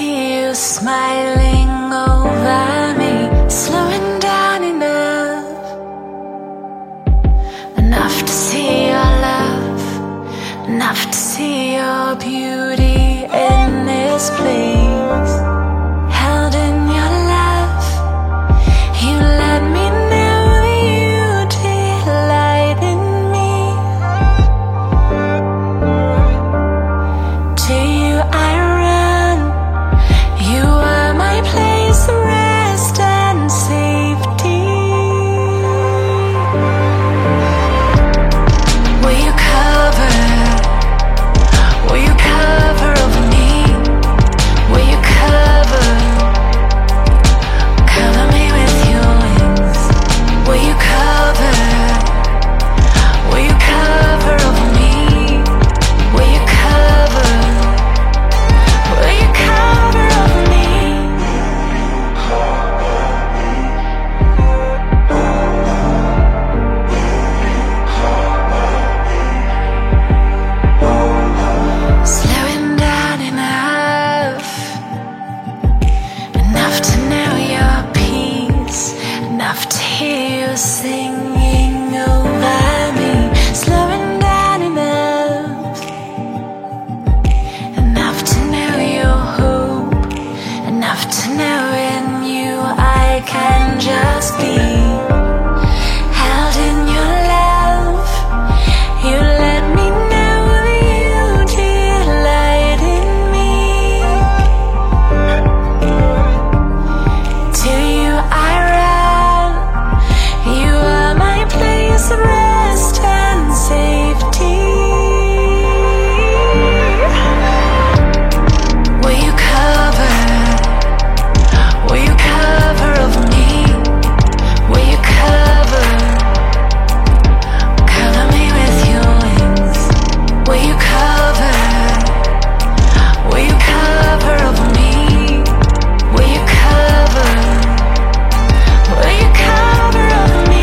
see you smiling over me, slowing down enough to see your love, enough to see your beauty in this place. Held in your love, you let me know you delight in me. To you I run, you are my place of rest and safety. Will you cover over me? Will you cover me with your wings? Will you cover over me? Will you cover over me? Slowing down enough to know your peace, enough to hear you singing over me. Slowing down enough to know your hope, enough to know in you I can just be. Held in your love, you let me know you delight in me. To you I run, you are my place of rest and safety. Will you cover over me? Will you cover me with your wings? Will you cover over me? Will you cover over me?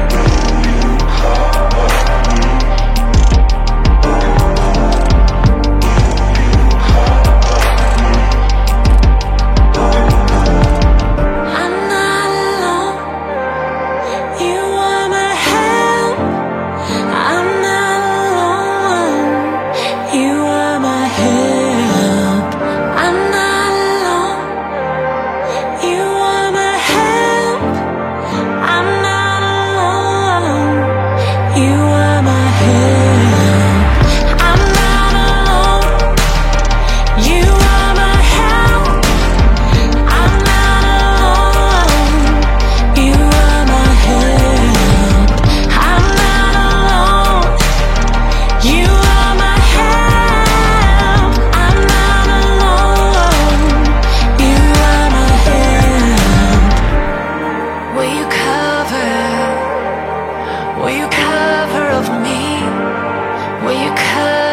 I'm not alone, you are my help. I'm not alone, you are my help. I'm not alone, you are my help. I'm not alone, you are my help. I'm not alone, you are my help. I'm not alone, you are my help. I'm not alone, you are my help. I'm not alone, you are my help. Will you cover over me? Will you cover